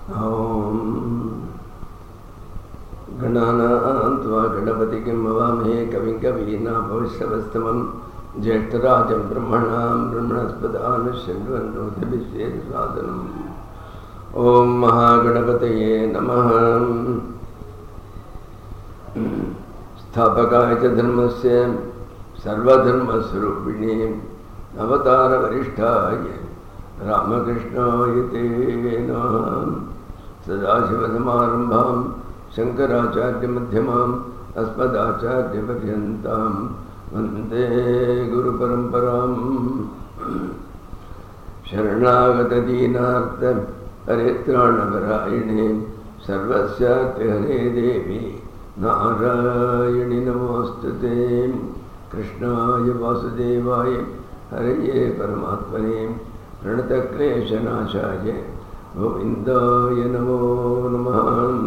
गणानान्त्वा गणपतिं हवामहे कविं कवीनाभविष्यवस्तमं ज्येष्ठराजं ब्रह्मणस्पदानुशृण्वन्नोतिभिश्चेदसादनम् ॐ महागणपतये नमः। स्थापकाय च धर्मस्य सर्वधर्मस्वरूपिणे अवतारवरिष्ठाय रामकृष्णाय ते नमः। सदाशिवसमारम्भां शङ्कराचार्यमध्यमाम् अस्मदाचार्यपर्यन्तां वन्दे गुरुपरम्पराम्। शरणागतदीनार्थ परित्राणपरायणे सर्वस्यार्थिहरे देवी नारायणि नमोऽस्तुते। कृष्णाय वासुदेवाय हरये परमात्मने प्रणतक्लेशनाशाय गोविन्दाय नमो नमः।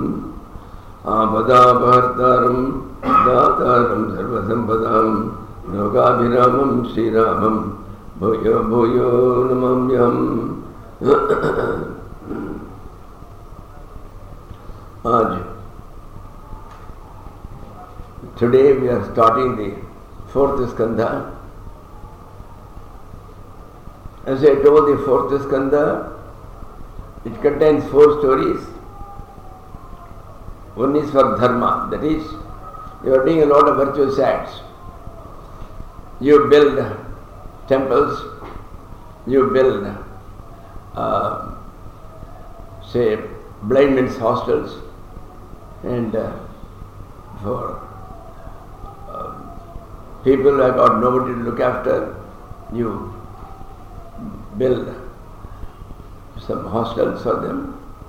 आपदापहर्तारं दातारं सर्वसम्पदां लोकाभिरामं श्रीरामं भूयो भूयो नमाम्यहम्। Today we are starting the fourth skandha. As I told, the fourth skandha, it contains 4 stories. One is for dharma, that is, you are doing a lot of virtuous acts. You build temples, you build, say, blind men's hostels, and for people who have got nobody to look after, you build some hostels for them.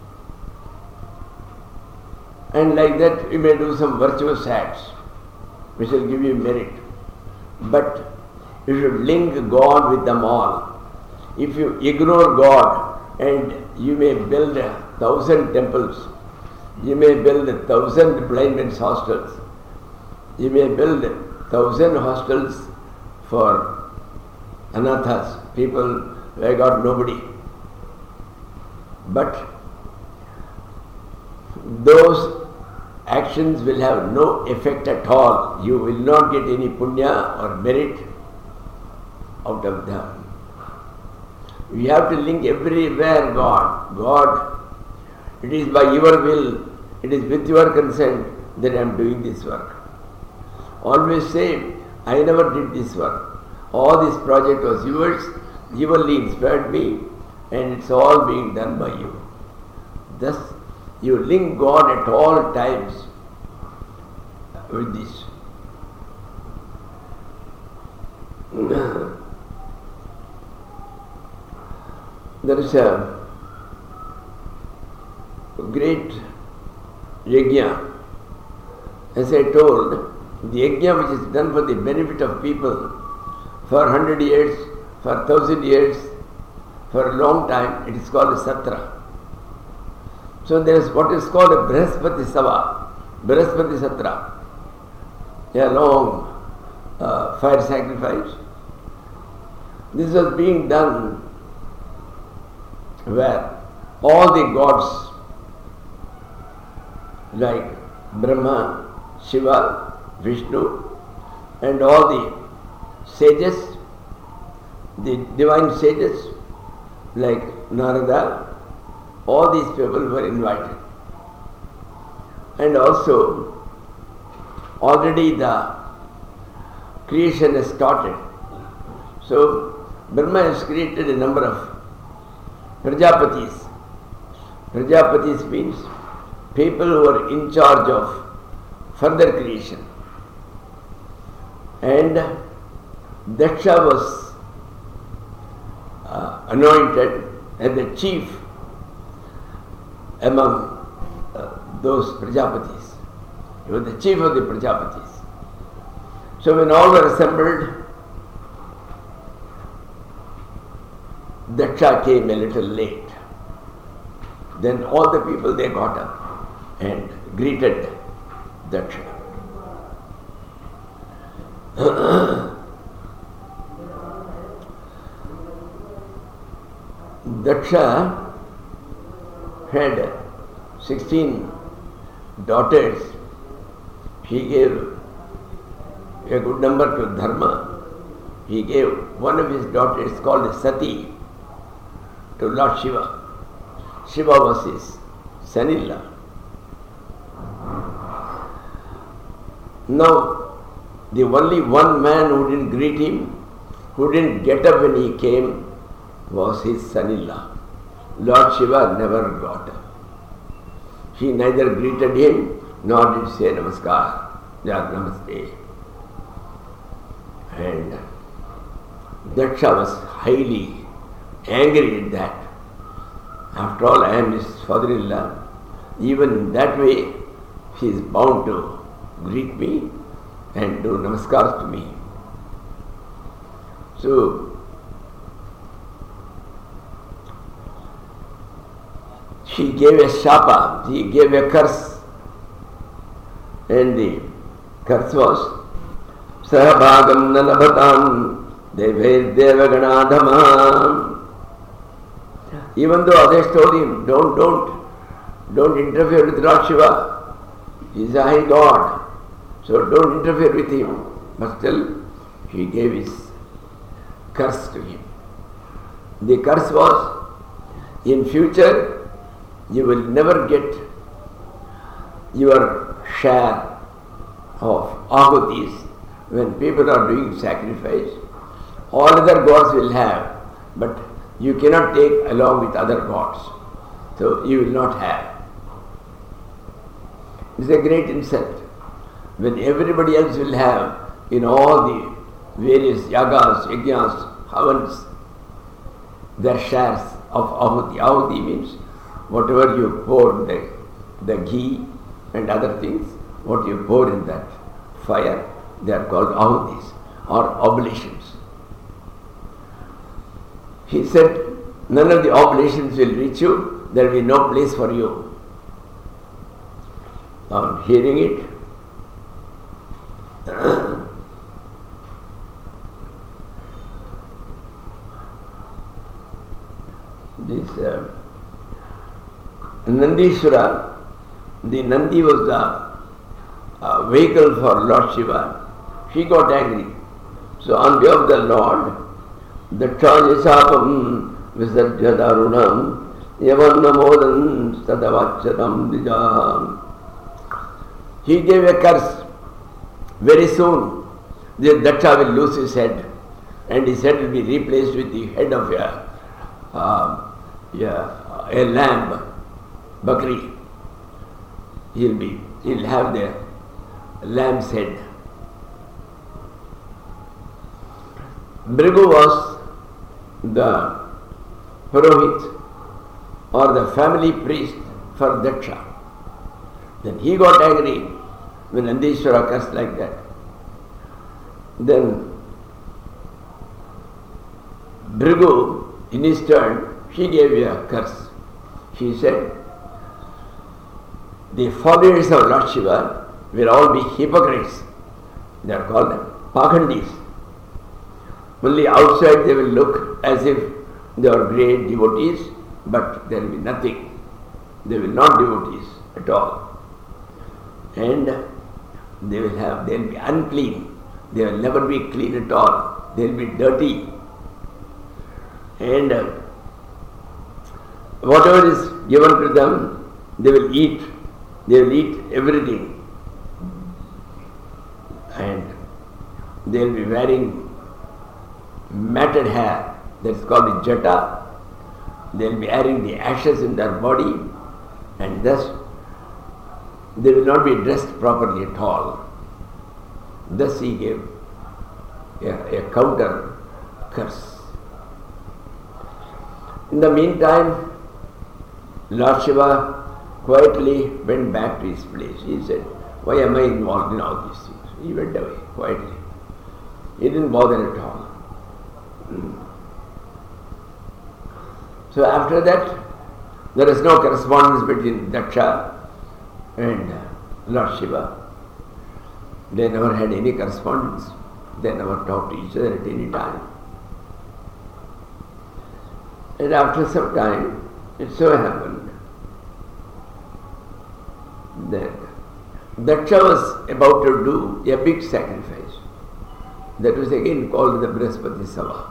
And like that you may do some virtuous acts which will give you merit. But you should link God with them all. If you ignore God, and you may build 1,000 temples, you may build 1,000 blind men's hostels, you may build 1,000 hostels for anathas, people who have got nobody. But those actions will have no effect at all. You will not get any punya or merit out of them. You have to link everywhere God. God, it is by your will, it is with your consent that I am doing this work. Always say, I never did this work. All this project was yours, you only inspired me, and it's all being done by you. Thus, you link God at all times with this. There is a great yajna. As I told, the yajna which is done for the benefit of people for 100 years, for 1,000 years, for a long time, it is called a satra. So there is what is called a Brihaspati Sabha, Brihaspati Satra, a long fire sacrifice. This was being done where all the gods like Brahma, Shiva, Vishnu, and all the sages, the divine sages like Narada, all these people were invited. And also, already the creation has started. So, Brahma has created a number of Prajapatis. Prajapatis means people who are in charge of further creation. And Daksha was anointed as the chief among those Prajapatis. He was the chief of the Prajapatis. So when all were assembled, Daksha came a little late. Then all the people, they got up and greeted Daksha. Daksha had 16 daughters. He gave a good number to Dharma. He gave one of his daughters called Sati to Lord Shiva. Shiva was his son-in-law. Now, the only one man who didn't greet him, who didn't get up when he came, was his son-in-law. Lord Shiva never got up. He neither greeted him nor did say Namaskar, or Namaste. And Daksha was highly angry at that. After all, I am his father-in-law. Even in that way, he is bound to greet me and do namaskar to me. So, he gave a shapa, he gave a curse. And the curse was, Sahabhagam nalabhatam devair devaganadhamam. Even though others told him, don't interfere with Lord Shiva. He is a high God. So don't interfere with him. But still, he gave his curse to him. The curse was, in future, you will never get your share of ahutis when people are doing sacrifice. All other gods will have, but you cannot take along with other gods. So you will not have. It's a great insult. When everybody else will have in all the various yagas, yajnas, havans, their shares of ahuti. Ahuti means whatever you pour, the ghee and other things, what you pour in that fire, they are called ahutis or oblations. He said, none of the oblations will reach you, there will be no place for you. On hearing it, this Nandishwara, the Nandi was the vehicle for Lord Shiva. He got angry. So on behalf of the Lord, Daksha Visarjya Darunam Yavannamodan Sadavachatam Dijam. He gave a curse. Very soon, the Daksha will lose his head, and his head will be replaced with the head of a lamb, Bakri. He'll have the lamb's head. Bhrigu was the Purohit or the family priest for Daksha. Then he got angry when Nandishwara cursed like that. Then Bhrigu, in his turn, she gave a curse. She said, the followers of Lord Shiva will all be hypocrites. They are called Pakhandis. Only outside they will look as if they are great devotees, but there will be nothing. They will not devotees at all. And they will be unclean. They will never be clean at all. They will be dirty. And whatever is given to them, they will eat. They will eat everything. And they will be wearing matted hair. That's called the jata. They will be wearing the ashes in their body, and thus they will not be dressed properly at all. Thus he gave a counter curse. In the meantime, Lord Shiva quietly went back to his place. He said, why am I involved in all these things? He went away quietly. He didn't bother at all. So after that, there is no correspondence between Daksha and Lord Shiva. They never had any correspondence. They never talked to each other at any time. And after some time, it so happened Then Daksha was about to do a big sacrifice. That was again called the Brihaspati Sabha.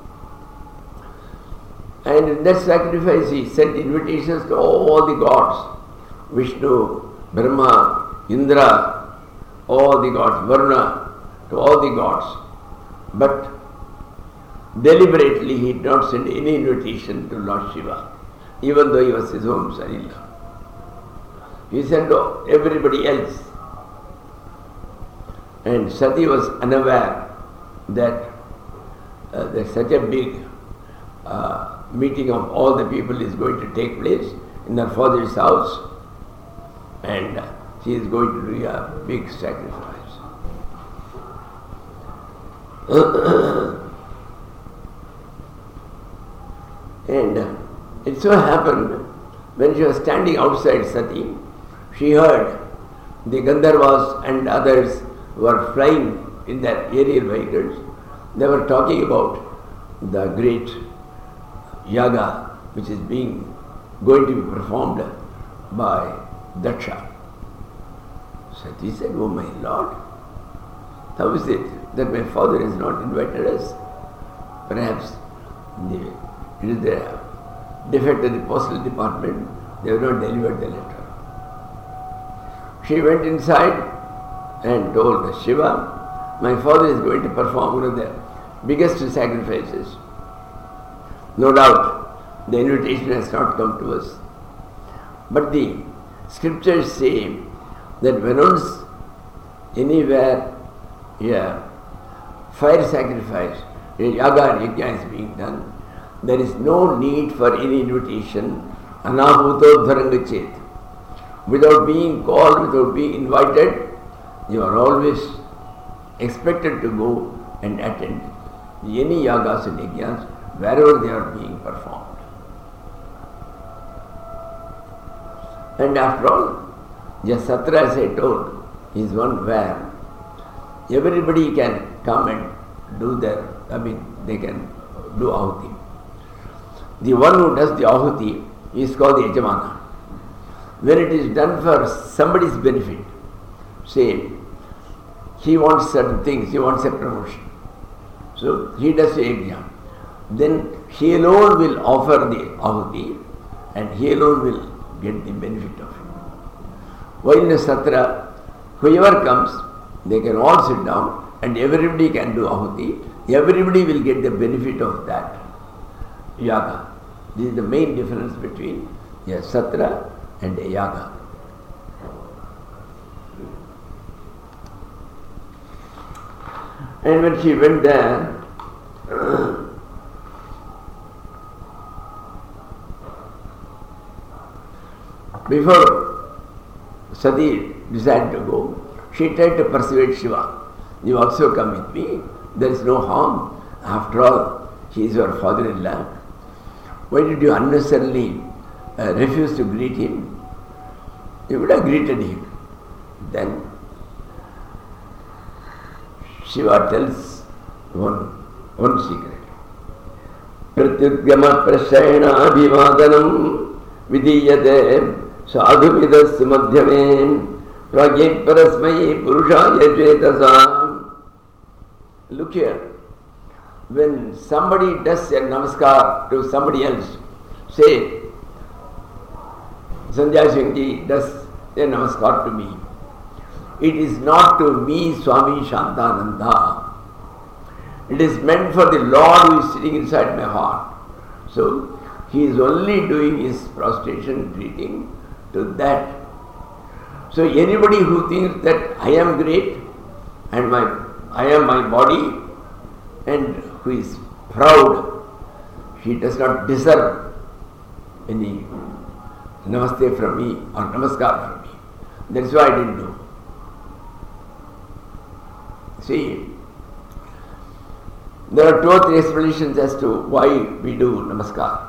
And in that sacrifice he sent invitations to all the gods, Vishnu, Brahma, Indra, all the gods, Varuna, to all the gods. But deliberately he did not send any invitation to Lord Shiva, even though he was his own son-in-law. He sent to everybody else. And Sati was unaware that there's such a big meeting of all the people is going to take place in her father's house, and she is going to do a big sacrifice. And it so happened, when she was standing outside Sati, she heard the Gandharvas and others who were flying in their aerial vehicles. They were talking about the great yaga which is going to be performed by Daksha. Sati said, "Oh my Lord, how is it that my father has not invited us? Perhaps it is the defect of the postal department, they have not delivered the letter." She went inside and told Shiva, "My father is going to perform one of the biggest sacrifices. No doubt the invitation has not come to us. But the scriptures say that when once anywhere fire sacrifice, a yaga or yajna is being done, there is no need for any invitation, anahuto dharangachet. Without being called, without being invited, you are always expected to go and attend any yagas and yajnas wherever they are being performed." And after all, Jasatra, as I told, is one where everybody can come and do they can do ahuti. The one who does the ahuti is called the Yajamana. When it is done for somebody's benefit, say he wants certain things, he wants a promotion, so he does a yajna, then he alone will offer the ahuti and he alone will get the benefit of it. While in the satra, whoever comes, they can all sit down and everybody can do ahuti, everybody will get the benefit of that yaga. This is the main difference between a satra and a yaga. And when she went there, before Sati decided to go, she tried to persuade Shiva, "You also come with me, there is no harm. After all, he is your father-in-law. Why did you unnecessarily refuse to greet him? You would have greeted him." Then Shiva tells one secret. "Pratyudgama prashayana abhivadanam vidiyate sadhumidas madhyame pragit parasmai purushaya chetasam." Look here. When somebody does a namaskar to somebody else, say Sanjay Singh ji does a namaskar to me, it is not to me, Swami Shantananda. It is meant for the Lord who is sitting inside my heart. So he is only doing his prostration greeting to that. So anybody who thinks that I am great and I am my body, and who is proud, he does not deserve any namaste from me or namaskar from me. That is why I didn't do. See, there are 2 or 3 explanations as to why we do namaskar.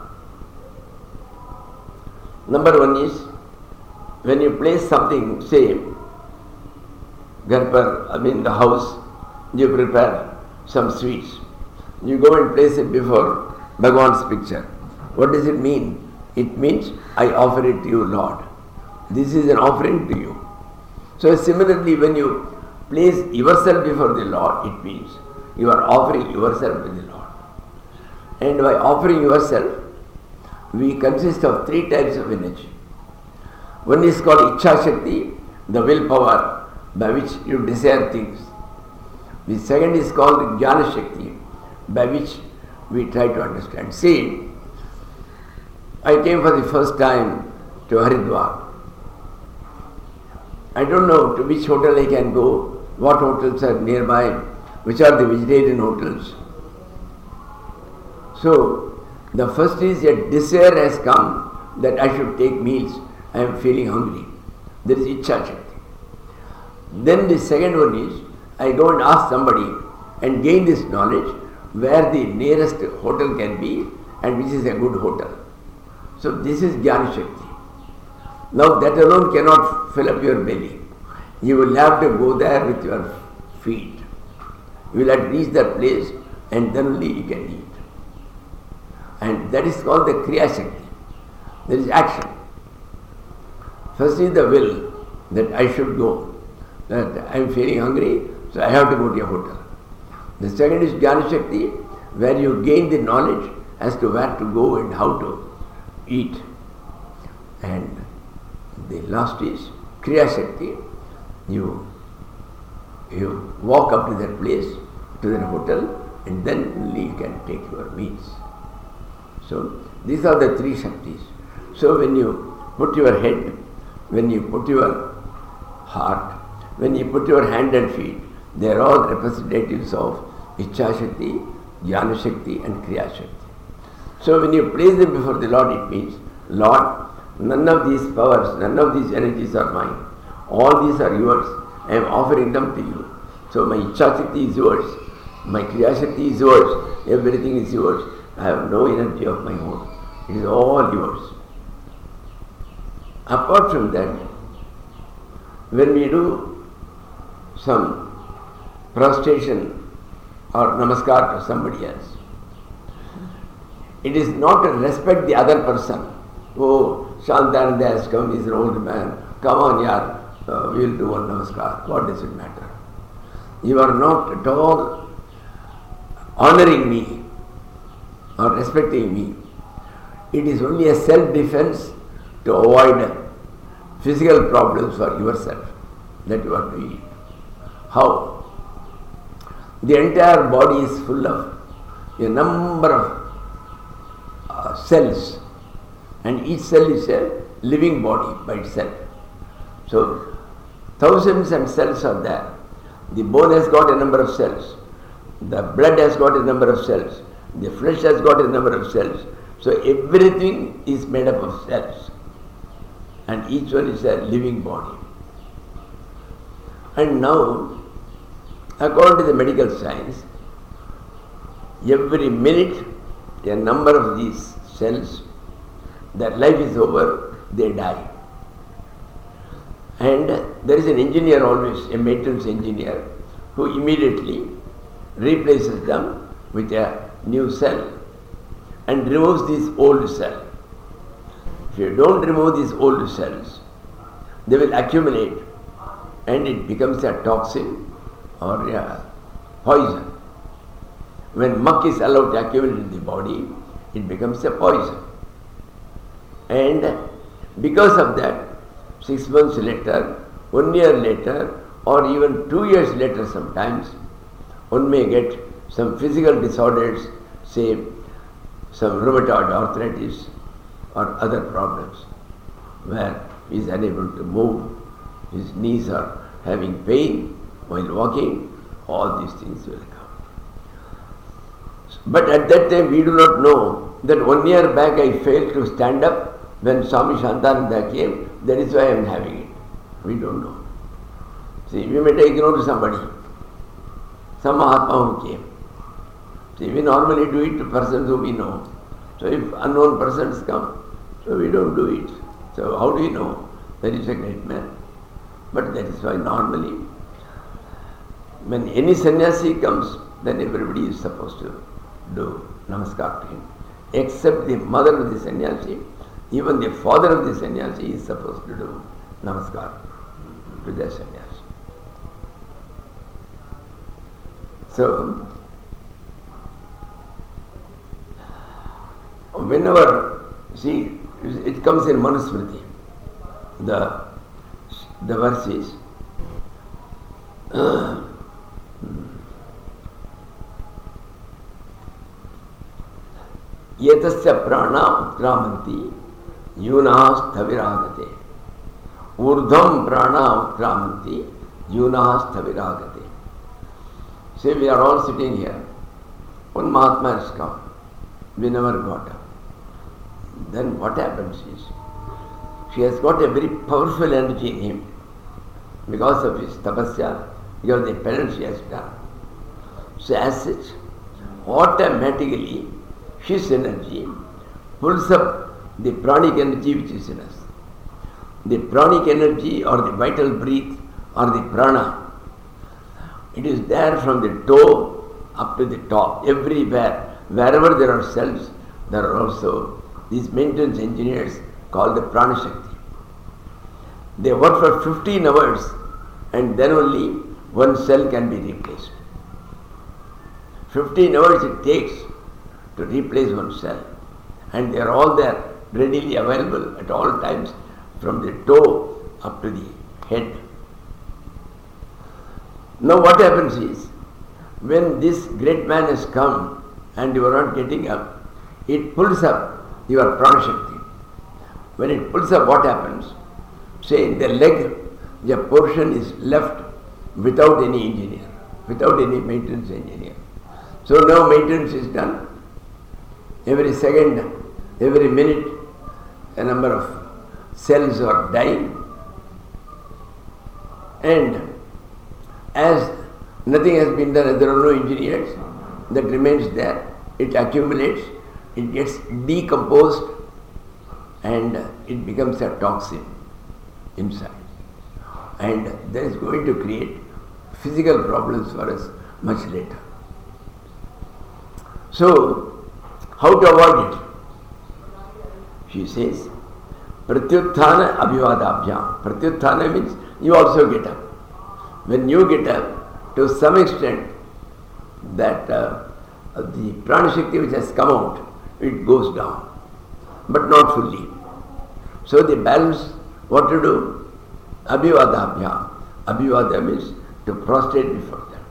Number 1 is, when you place something, say, the house, you prepare some sweets. You go and place it before Bhagwan's picture. What does it mean? It means, I offer it to you, Lord. This is an offering to you. So similarly, when you place yourself before the Lord, it means you are offering yourself to the Lord. And by offering yourself, we consist of three types of energy. One is called Ichha Shakti, the willpower by which you desire things. The second is called Jnana Shakti, by which we try to understand. See, I came for the first time to Haridwar. I don't know to which hotel I can go, what hotels are nearby, which are the vegetarian hotels. So, the first is a desire has come that I should take meals. I am feeling hungry. There is Ichha Shakti. Then the second one is, I go and ask somebody and gain this knowledge where the nearest hotel can be and which is a good hotel. So this is Jnana Shakti. Now that alone cannot fill up your belly. You will have to go there with your feet. You will have to reach that place and then only you can eat. And that is called the Kriya Shakti. There is action. First is the will that I should go. That I am feeling hungry, so I have to go to a hotel. The second is Jnana Shakti, where you gain the knowledge as to where to go and how to eat. And the last is Kriya Shakti. You walk up to that place, to that hotel, and then only you can take your meals. So these are the three Shaktis. So when you put your head, when you put your heart, when you put your hand and feet, they are all representatives of Ichha Shakti, Jnana Shakti and Kriya Shakti. So when you place them before the Lord, it means, Lord, none of these powers, none of these energies are mine. All these are yours. I am offering them to you. So my Ichha Shakti is yours. My Kriya Shakti is yours. Everything is yours. I have no energy of my own. It is all yours. Apart from that, when we do some prostration or namaskar to somebody else, it is not to respect the other person. Oh, Shantananda has come, he is an old man. Come on, yaar, we will do one namaskar. What does it matter? You are not at all honoring me or respecting me. It is only a self-defense to avoid physical problems for yourself that you are doing. How? The entire body is full of a number of cells, and each cell is a living body by itself. So thousands of cells are there. The bone has got a number of cells. The blood has got a number of cells. The flesh has got a number of cells. So everything is made up of cells. And each one is a living body. And now, according to the medical science, every minute a number of these cells, their life is over, they die. And there is an engineer always, a maintenance engineer, who immediately replaces them with a new cell and removes this old cell. If you don't remove these old cells, they will accumulate and it becomes a toxin or a poison. When muck is allowed to accumulate in the body, it becomes a poison. And because of that, 6 months later, 1 year later, or even 2 years later sometimes, one may get some physical disorders, say some rheumatoid arthritis or other problems, where he is unable to move, his knees are having pain while walking, all these things will come. But at that time we do not know that 1 year back I failed to stand up when Swami Shantananda came, that is why I am having it. We don't know. See, we may take note to somebody, some Mahatma who came. See, we normally do it to persons who we know. So if unknown persons come, so we don't do it. So how do you know that is a great man? But that is why normally, when any sannyasi comes, then everybody is supposed to do namaskar to him. Except the mother of the sannyasi, even the father of the sannyasi is supposed to do namaskar to their sannyas. So, whenever, see, it comes in Manusmriti, the verse is, Yetasya prana utkramanti yunas thaviragate. Urdham prana utkramanti yunas thaviragate. Say we are all sitting here. One Mahatma has come. We never got up. Then what happens is, she has got a very powerful energy in him because of his tapasya, because of the penance she has done. So as such, automatically his energy pulls up the pranic energy which is in us. The pranic energy or the vital breath or the prana, it is there from the toe up to the top, everywhere. Wherever there are cells, there are also these maintenance engineers called the Prana Shakti. They work for 15 hours and then only one cell can be replaced. 15 hours it takes to replace one cell, and they are all there readily available at all times from the toe up to the head. Now what happens is, when this great man has come and you are not getting up, it pulls up your Prana Shakti. When it pulls up, what happens? Say in the leg, the portion is left without any engineer, without any maintenance engineer. So now maintenance is done. Every second, every minute, a number of cells are dying. And as nothing has been done, there are no engineers, that remains there, it accumulates, it gets decomposed, and it becomes a toxin inside. And that is going to create physical problems for us much later. So, how to avoid it? She says, Pratyuthana abhivadabhyam. Pratyuthana means you also get up. When you get up, to some extent, that the prana shakti which has come out, it goes down, but not fully. So the balance, what to do? Abhivadabhyam. Abhivada means to prostrate before them.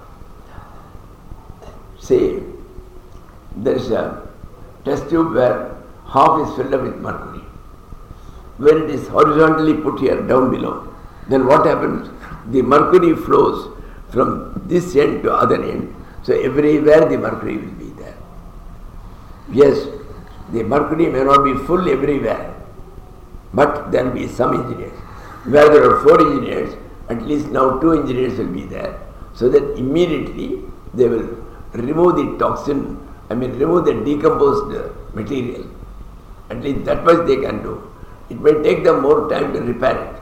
Say, there is a test tube where half is filled up with mercury. When it is horizontally put here, down below, then what happens? The mercury flows from this end to other end. So everywhere the mercury will be there. Yes, the mercury may not be full everywhere, but there will be some engineers. Where there are 4 engineers, at least now 2 engineers will be there, so that immediately they will remove the toxin, remove the decomposed material. At least that much they can do. It may take them more time to repair it,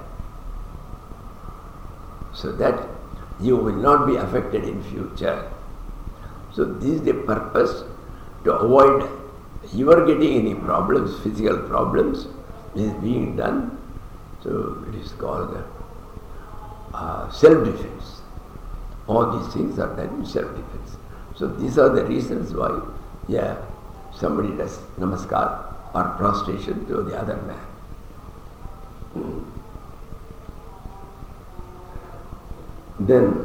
so that you will not be affected in future. So this is the purpose, to avoid your getting any problems, physical problems, is being done. So it is called self-defense. All these things are done in self-defense. So these are the reasons why, somebody does namaskar or prostration to the other man. Then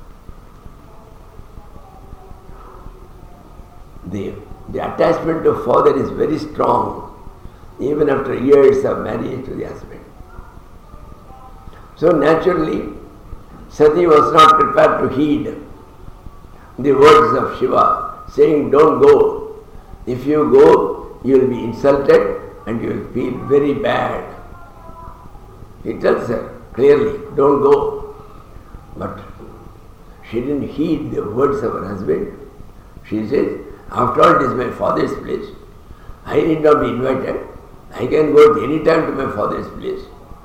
the attachment to father is very strong, even after years of marriage to the husband. So naturally, Sati was not prepared to heed the words of Shiva, saying, don't go. If you go, you will be insulted and you will feel very bad. He tells her clearly, don't go. But she didn't heed the words of her husband. She says, after all, it is my father's place. I need not be invited. I can go at any time to my father's place.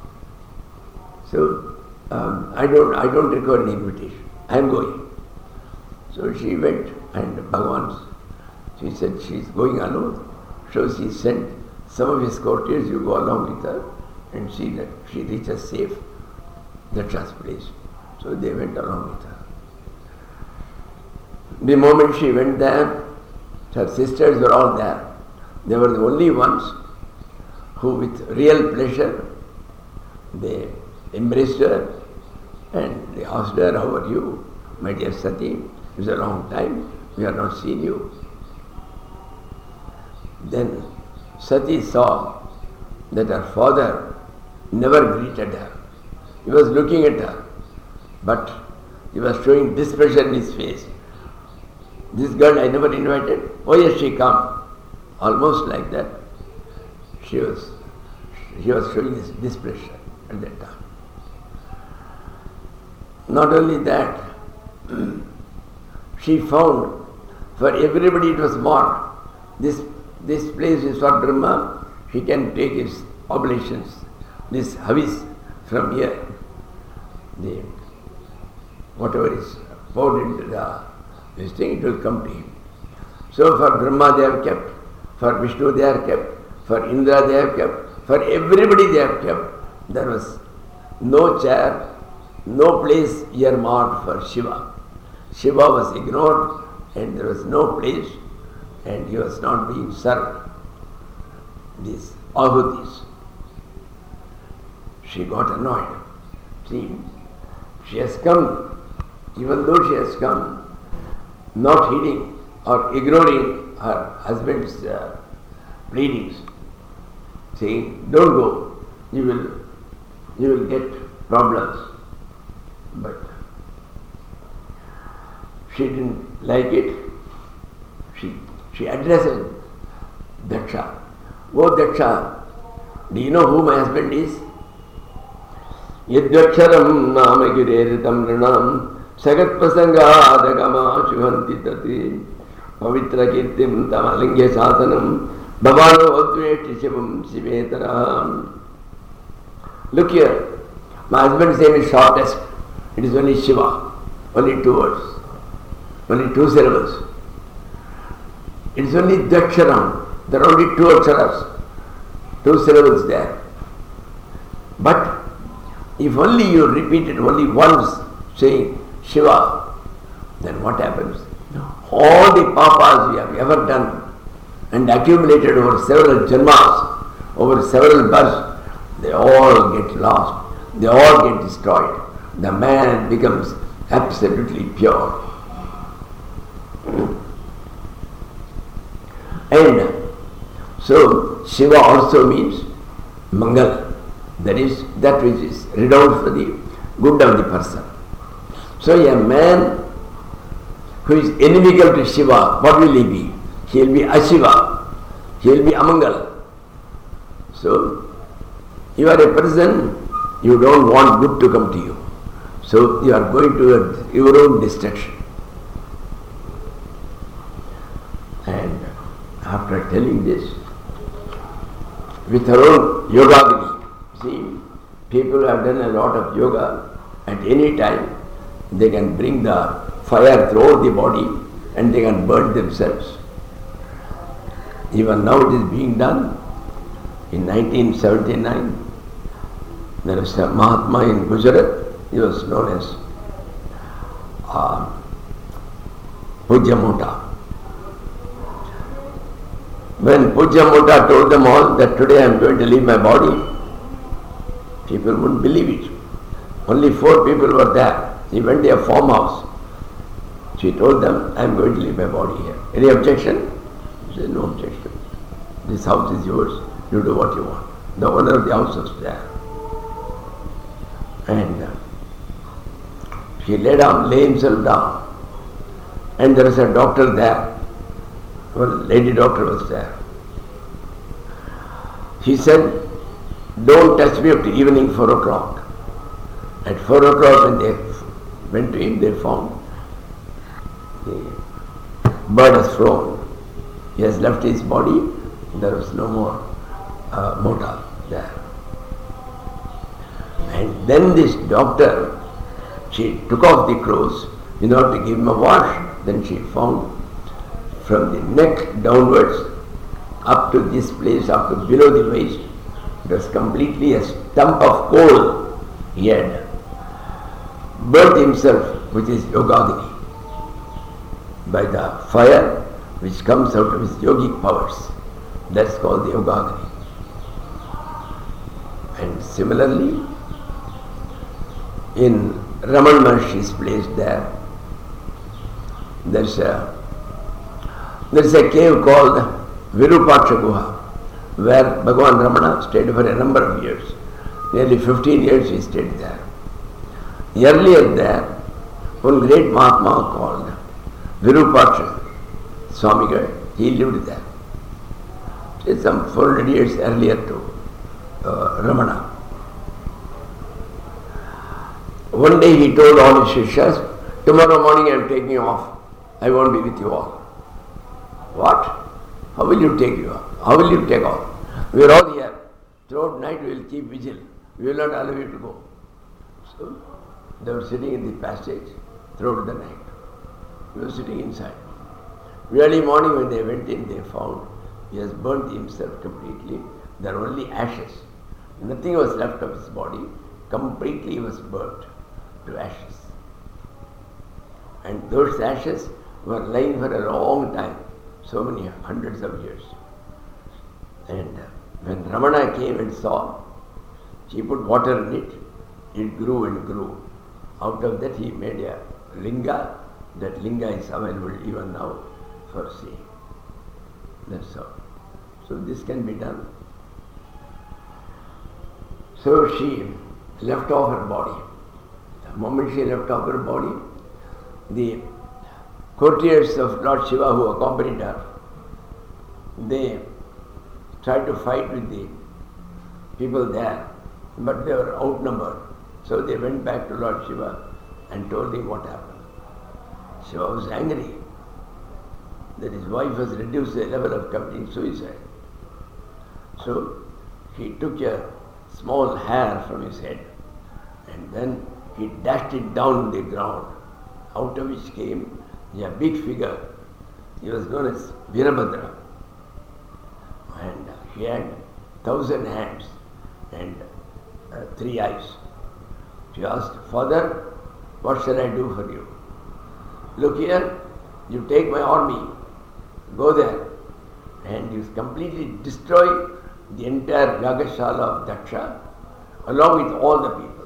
So I don't require an invitation. I am going. So she went, and Bhagavan, she said she is going alone. So she sent some of his courtiers, you go along with her. and see that she reaches safe Daksha's place. So they went along with her. The moment she went there, her sisters were all there. They were the only ones who with real pleasure they embraced her and they asked her, "How are you, my dear Sati? It's a long time, we have not seen you." Then Sati saw that her father never greeted her. He was looking at her, but he was showing displeasure in his face. "This girl I never invited. Oh yes, she come." Almost like that. She was showing this displeasure at that time. Not only that, she found for everybody it was marked. This place is for Brahma. He can take his oblations, this havis from here. Whatever is poured into this thing, it will come to him. So for Brahma they have kept, for Vishnu they are kept, for Indra they have kept, for everybody they have kept. There was no chair, no place earmarked for Shiva. Shiva was ignored and there was no place and he was not being served. These ahutis. She got annoyed. See, she has come, even though she has come, not heeding or ignoring her husband's pleadings, saying, "Don't go, you will get problems." But she didn't like it. She addressed Daksha. "Oh Daksha, do you know who my husband is? Yadvaksharam nama gireritam ranam sagat prasangada shuhanti tati pavitra kirtim tamalingya sasanam bhavano adveti shivam shivetara." Look here, my husband's name is shortest. It is only Shiva, only 2 words, only 2 syllables. It is only Daksharam. There are only 2 aksharas, 2 syllables there. But if only you repeat it only once, saying Shiva, then what happens? All the papas we have ever done and accumulated over several janmas, over several births, they all get lost. They all get destroyed. The man becomes absolutely pure. And so Shiva also means Mangal. That is that which is renowned for the good of the person. So a man who is inimical to Shiva, what will he be? He will be Ashiva. He will be Amangal. So you are a person, you don't want good to come to you. So you are going to your own destruction. And after telling this, with her own yogagni, see, people who have done a lot of yoga, at any time they can bring the fire throughout the body and they can burn themselves. Even now it is being done. In 1979, there was a Mahatma in Gujarat. He was known as Pujya Mota. When Pujya Mota told them all that today I am going to leave my body, people wouldn't believe it. Only 4 people were there. He went to a farmhouse. She told them, I am going to leave my body here. Any objection? He said, no objection. This house is yours. You do what you want. The owner of the house was there. And he lay himself down. And there was a doctor there. Well, lady doctor was there. He said, don't touch me up to evening 4 o'clock. At 4 o'clock when they went to him, they found the bird has flown. He has left his body. There was no more Mota there. And then this doctor, she took off the clothes in order to give him a wash. Then she found from the neck downwards up to this place, up to below the waist, it was completely a stump of coal he had burnt himself with his Yogagni by the fire which comes out of his yogic powers. That's called the Yogagni. And similarly, in Raman Maharshi's place there's a cave called Virupaksha Guha, where Bhagavan Ramana stayed for a number of years. Nearly 15 years he stayed there. Earlier there, one great Mahatma called Virupaksha Swamigal, he lived there. It's some 400 years earlier to Ramana. One day he told all his Shishyas, tomorrow morning I am taking off. I won't be with you all. What? How will you take you off? How will you take off? We are all here. Throughout night we will keep vigil. We will not allow you to go. So they were sitting in the passage throughout the night. He was sitting inside. Early morning when they went in, they found he has burnt himself completely. There were only ashes. Nothing was left of his body. Completely was burnt to ashes. And those ashes were lying for a long time, so many hundreds of years. And when Ramana came and saw, he put water in it, it grew and grew. Out of that he made a linga. That linga is available even now for seeing. That's all. So this can be done. So she left off her body. The moment she left off her body, the courtiers of Lord Shiva who accompanied her, they tried to fight with the people there, but they were outnumbered. So they went back to Lord Shiva and told him what happened. Shiva was angry that his wife was reduced to the level of committing suicide. So he took a small hair from his head and then he dashed it down the ground, out of which came a big figure. He was known as Virabhadra. And he had 1,000 hands and 3 eyes. She asked, Father, what shall I do for you? Look here, you take my army, go there, and you completely destroy the entire Yagashala of Daksha along with all the people.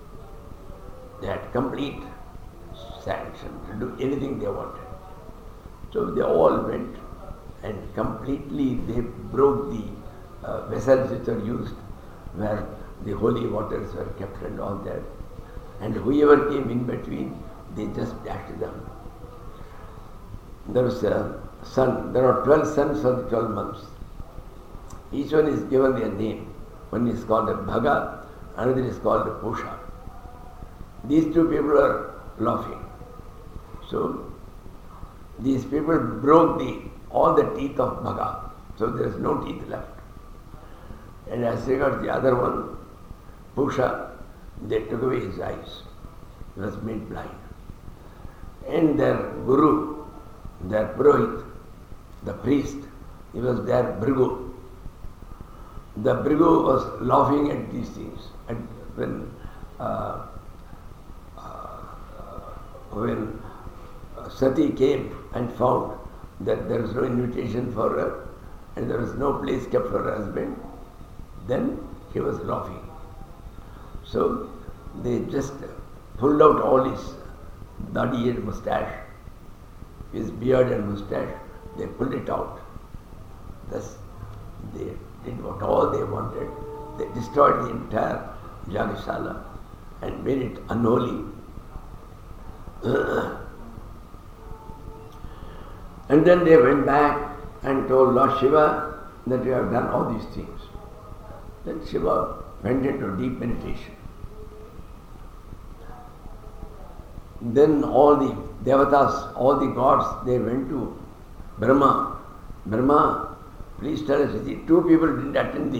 They had complete sanction to do anything they wanted. So they all went and completely they broke the vessels which were used where the holy waters were kept and all that. And whoever came in between, they just dashed them. There was a son, there are 12 sons for the 12 months. Each one is given their name. One is called a Bhaga, another is called a Pusha. These two people are laughing. So these people broke all the teeth of Bhaga. So there is no teeth left. And as regards the other one, Pusha, they took away his eyes. He was made blind. And their guru, their Purohit, the priest, he was their Bhrigu. The Bhrigu was laughing at these things. And when Sati came and found that there was no invitation for her and there was no place kept for her husband, then he was laughing. So they just pulled out all his dadi and moustache, his beard and moustache, they pulled it out. Thus they did what all they wanted. They destroyed the entire Yagashala and made it unholy. And then they went back and told Lord Shiva that you have done all these things. Then Shiva went into deep meditation. Then all the devatas, all the gods, they went to Brahma. Brahma, please tell us, the two people didn't attend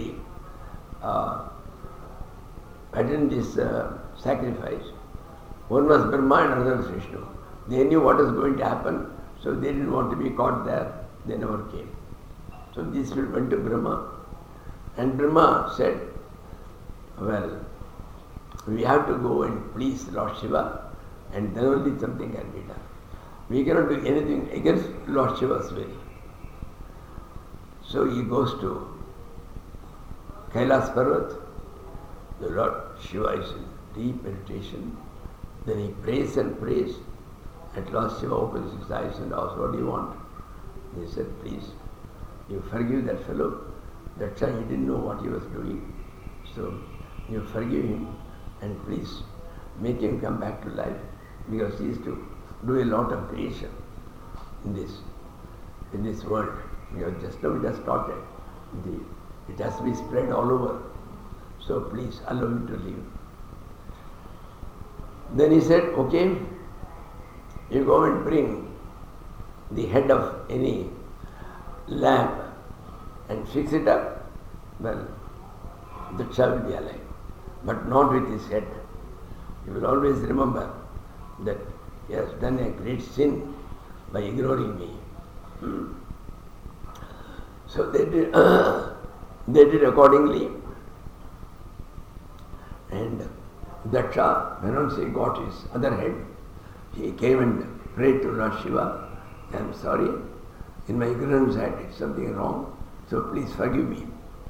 this sacrifice. One was Brahma and another was Vishnu. They knew what was going to happen, so they didn't want to be caught there. They never came. So these people went to Brahma, and Brahma said, well, we have to go and please Lord Shiva, and then only something can be done. We cannot do anything against Lord Shiva's will. So he goes to Kailas Parvat. The Lord Shiva is in deep meditation. Then he prays and prays. At last Shiva opens his eyes and asks, what do you want? He said, please, you forgive that fellow. That's why he didn't know what he was doing. So you forgive him and please make him come back to life, because he is to do a lot of creation in this world. Because just now it has started. It has to be spread all over. So please allow him to live. Then he said, okay, you go and bring the head of any lamp and fix it up. Well, the child will be alive, but not with his head. You will always remember that he has done a great sin by ignoring me. So they did accordingly. And Daksha, when he got his other head, he came and prayed to Lord Shiva, I am sorry, in my ignorance I did something wrong, so please forgive me.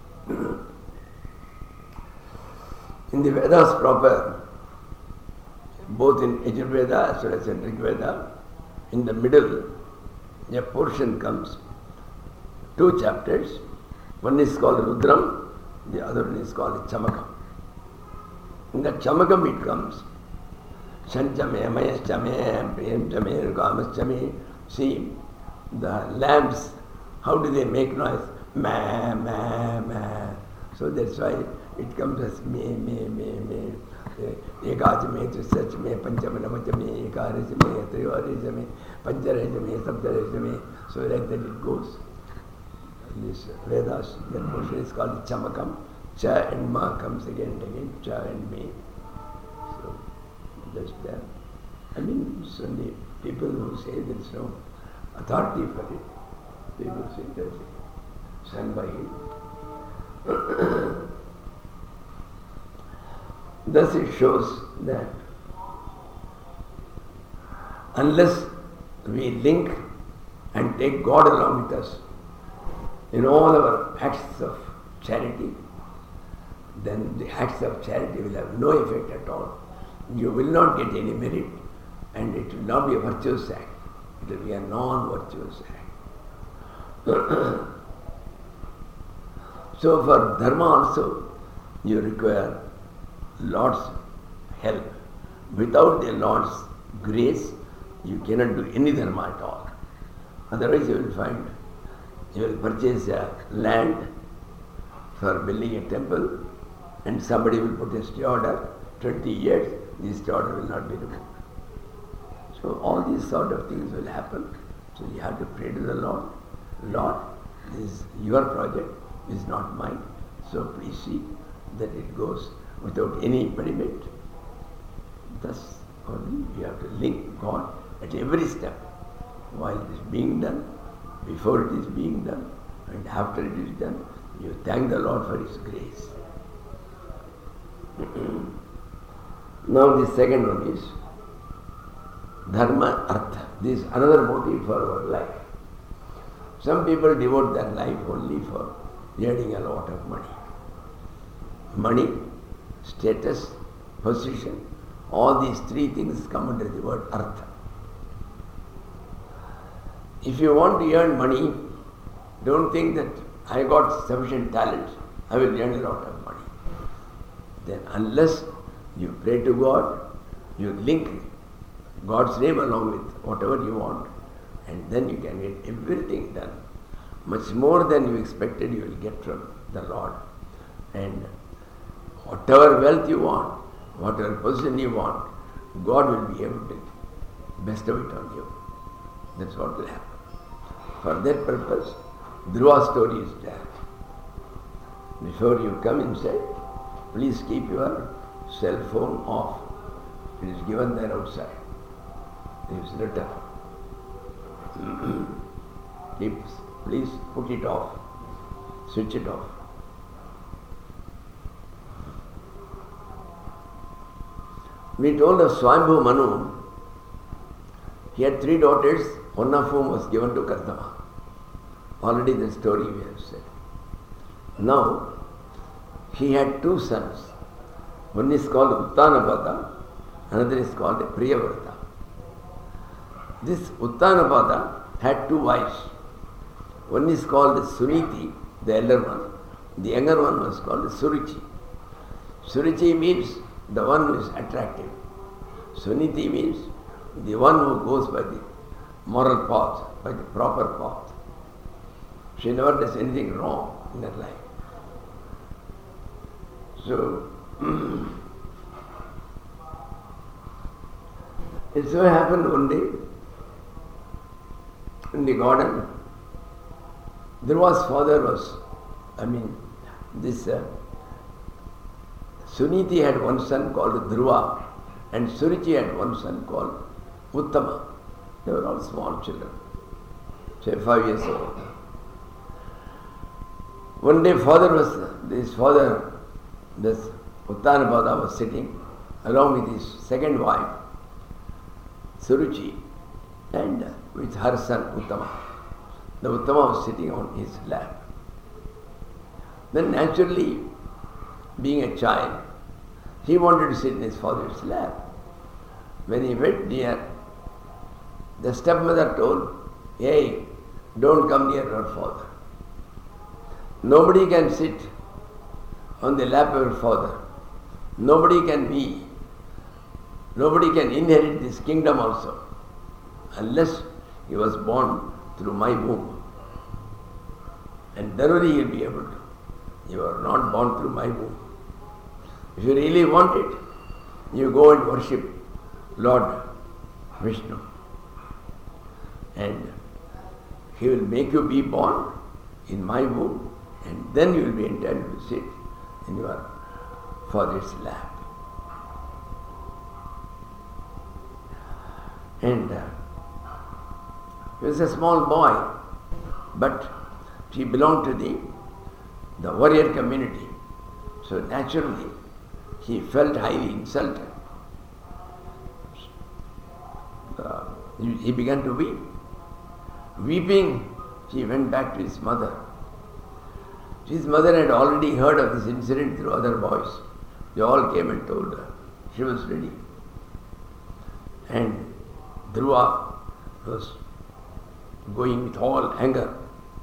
In the Vedas proper, both in Yajurveda as well as in Rig Veda, in the middle, a portion comes, 2 chapters. One is called Rudram, the other one is called Chamakam. In the Chamakam it comes, Shanchame, Mayaschame, Premchame, Kamaschame. See, the lamps, how do they make noise? Ma, ma, ma. So that's why it comes as me. Ekachame, Trisachame, Panchame, Namachame, Ekarachame, Trivarachame, Pancharachame, Saptarachame. So like that it goes. This Vedas, that portion is called Chamakam. Cha and Ma comes again and again, Cha and Me. So that's there. I mean, it's only people who say there is no authority for it. They will say that's it. Sung by him. Thus it shows that unless we link and take God along with us in all our acts of charity, then the acts of charity will have no effect at all. You will not get any merit, and it will not be a virtuous act. It will be a non-virtuous act. So for dharma also, you require Lord's help. Without the Lord's grace, you cannot do any dharma at all. Otherwise you will find, you will purchase a land for building a temple, and somebody will put a stay order, 20 years, this stay order will not be removed. So all these sort of things will happen. So you have to pray to the Lord. Lord, this is your project, this is not mine. So please see that it goes without any impediment. Thus only you have to link God at every step, while it is being done, before it is being done, and after it is done. You thank the Lord for His grace. Now the second one is Dharma Artha. This is another motive for our life. Some people devote their life only for earning a lot of money. Money, status, position, all these 3 things come under the word Artha. If you want to earn money, don't think that I got sufficient talent, I will earn a lot of money. Then unless you pray to God, you link God's name along with whatever you want, and then you can get everything done. Much more than you expected you will get from the Lord. And whatever wealth you want, whatever position you want, God will be able to bestow it on you. That's what will happen. For that purpose, Dhruva story is there. Before you come inside, please keep your cell phone off. It is given there outside. It is written. Please put it off. Switch it off. We told of Swambhu Manu. He had 3 daughters, one of whom was given to Kardama. Already the story we have said. Now, he had 2 sons. One is called Uttanapada, another is called Priyavrata. This Uttanapada had 2 wives. One is called Suniti, the elder one. The younger one was called Suruchi. Suruchi means the one who is attractive. Suniti means the one who goes by the moral path, by the proper path. She never does anything wrong in her life. So, it so happened one day in the garden, Dhruva's father was, this Suniti had one son called Dhruva and Suruchi had one son called Uttama. They were all small children, say 5 years old. One day this Uttanapada was sitting along with his second wife, Suruchi, and with her son Uttama. The Uttama was sitting on his lap. Then naturally, being a child, he wanted to sit in his father's lap. When he went near, the stepmother told, "Hey, don't come near your father. Nobody can sit on the lap of your father. Nobody can inherit this kingdom also, unless he was born through my womb. And then only he will be able to. You are not born through my womb. If you really want it, you go and worship Lord Vishnu. And he will make you be born in my womb, and then you will be entitled to sit in your father's lap." And he was a small boy, but he belonged to the warrior community. So naturally, he felt highly insulted. He began to weep. Weeping, he went back to his mother. His mother had already heard of this incident through other boys. They all came and told her. She was ready. And Dhruva was going with all anger.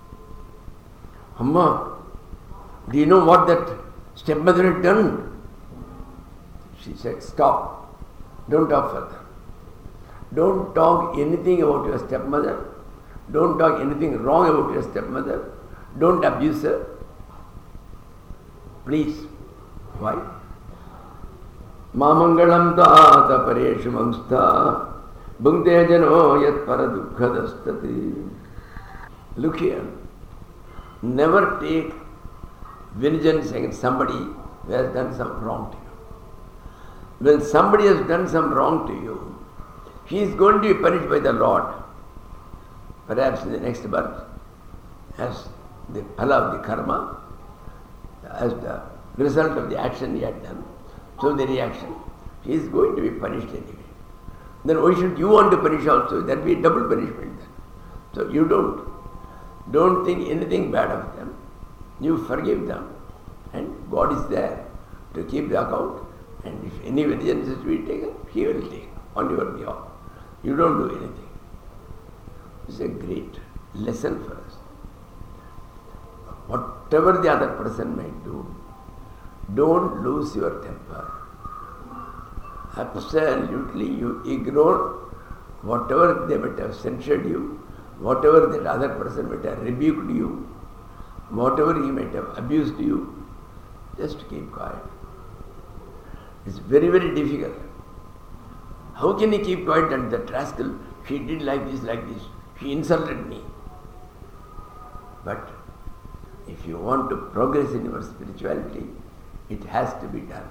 "Amma, do you know what that stepmother had done?" She said, "Stop. Don't talk further. Don't talk anything about your stepmother. Don't talk anything wrong about your stepmother. Don't abuse her. Please." Why? "Mamangalam ta'ata pareshu mamstha bhungte jano yat paradukhadastati." Look here. Never take vengeance against somebody who has done some wrong to you. When somebody has done some wrong to you, he is going to be punished by the Lord, perhaps in the next birth, as the phala of the karma, as the result of the action he had done. So the reaction, he is going to be punished anyway. Then why should you want to punish also? That will be double punishment then. So you don't think anything bad of them. You forgive them, and God is there to keep the account. And if any vengeance is to be taken, he will take on your behalf. You don't do anything. It's a great lesson for us. Whatever the other person might do, don't lose your temper. Absolutely, you ignore whatever they might have censured you, whatever that other person might have rebuked you, whatever he might have abused you, just keep quiet. It's very, very difficult. How can he keep quiet? And that rascal, she did like this, she insulted me. But if you want to progress in your spirituality, it has to be done.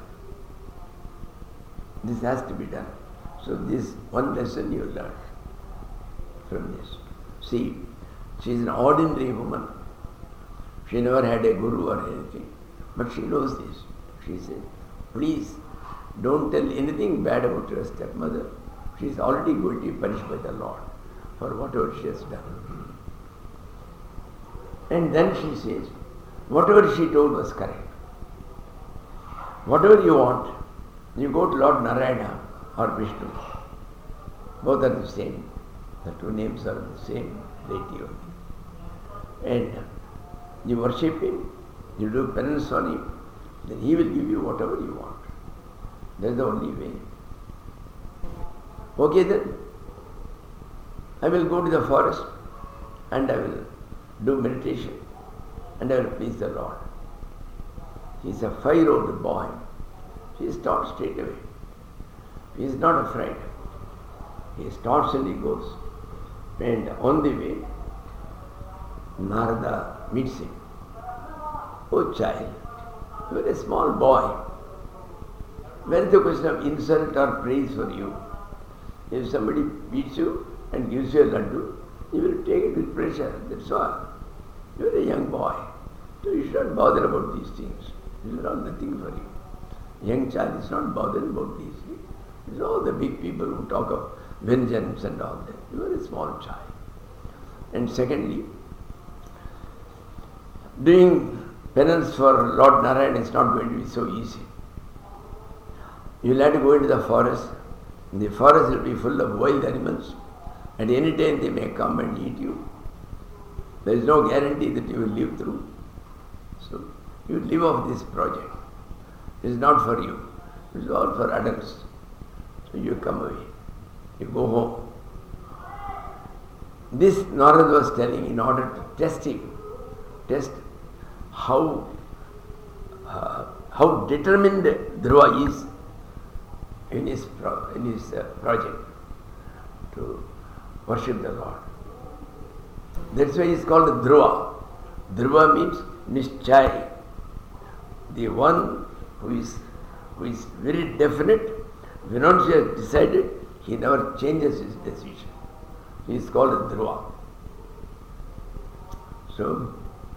This has to be done. So this one lesson you learn from this. See, she is an ordinary woman. She never had a guru or anything. But she knows this. She said, "Please, don't tell anything bad about your stepmother. She is already going to be punished by the Lord for whatever she has done. And then she says, whatever she told was correct. Whatever you want, you go to Lord Narayana or Vishnu. Both are the same. The two names are the same deity only. And you worship him, you do penance on him, then he will give you whatever you want. That's the only way. Okay then, I will go to the forest and I will do meditation and I will please the Lord. He is a 5-year-old boy. He stops straight away. He is not afraid. He starts and he goes. And on the way, Narada meets him. Oh child, you are a small boy. Where is the question of insult or praise for you? If somebody beats you and gives you a laddu, you will take it with pleasure. That's all. You are a young boy. So you should not bother about these things. This is not nothing for you. Young child is not bothered about these things. It's all the big people who talk of vengeance and all that. You are a small child. And secondly, doing penance for Lord Narayana is not going to be so easy. You will have to go into the forest. The forest will be full of wild animals. At any time they may come and eat you. There is no guarantee that you will live through. So you live off this project. It is not for you. It is all for adults. So you come away. You go home. This Narada was telling in order to test him, test how determined Dhruva is in his project to worship the Lord. That's why he is called Dhruva. Dhruva means Nishchay. The one who is very definite. Once he has decided, he never changes his decision. He is called Dhruva. So,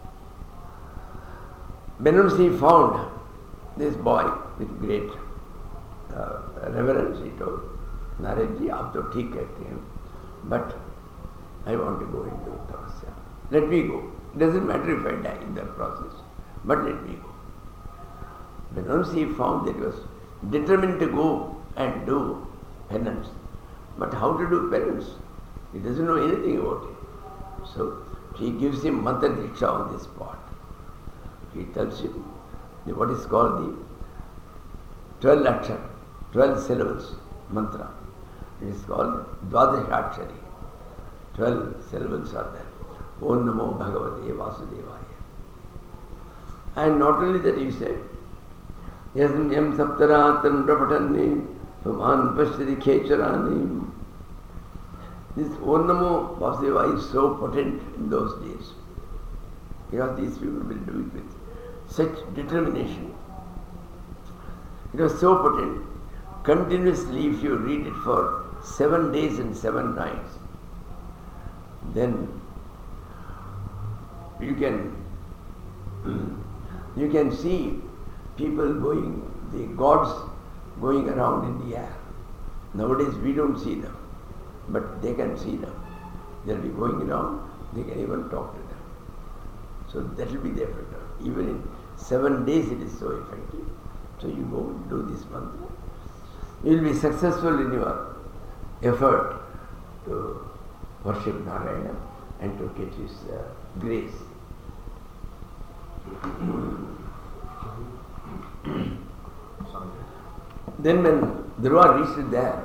when he found this boy with great reverence, he told, Naradji, aap to theek kehte hain, but I want to go into tapasya. Let me go. It doesn't matter if I die in that process, but let me go. When once he found that he was determined to go and do penance, but how to do penance? He doesn't know anything about it. So he gives him mantra diksha on the spot. He tells him what is called the 12 akshar, 12 syllables mantra. It is called Dvadashakshari. 12 syllables are there. Om Namo Bhagavate Vasudevaya. And not only that, he said, Yasmyam Saptaratan Prapatanni Bhavan Pashtari Khecharani. This Om Namo Vasudevaya is so potent in those days. Because these people will do it with such determination. It was so potent. Continuously, if you read it for 7 days and 7 nights, then you can see people going, the gods going around in the air. Nowadays we don't see them, but they can see them. They'll be going around, they can even talk to them. So that will be the effect. Even in 7 days it is so effective. So you go and do this mantra. You will be successful in your effort to worship Narayana and to get his grace. Then when Dhruva reached there,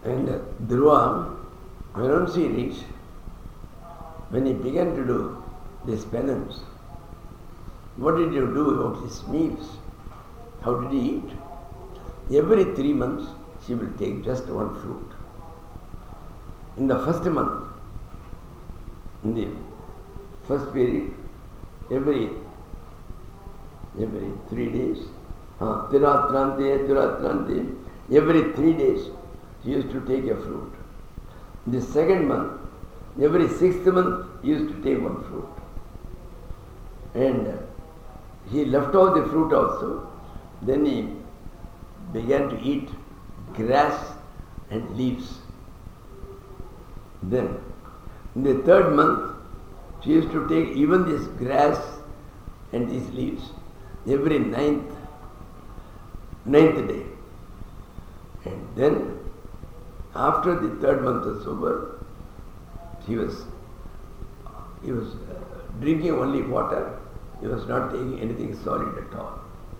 And Dhruva, once he reached, when he began to do this penance, what did you do about his meals? How did he eat? Every 3 months, she will take just one fruit. In the first month, in the first period, every 3 days, every 3 days, she used to take a fruit. In the second month, every 6th month, he used to take one fruit. And he left off the fruit also. Then he began to eat grass and leaves. Then, in the 3rd month, she used to take even this grass and these leaves every 9th day. And then, after the 3rd month was over, he was drinking only water. He was not taking anything solid at all.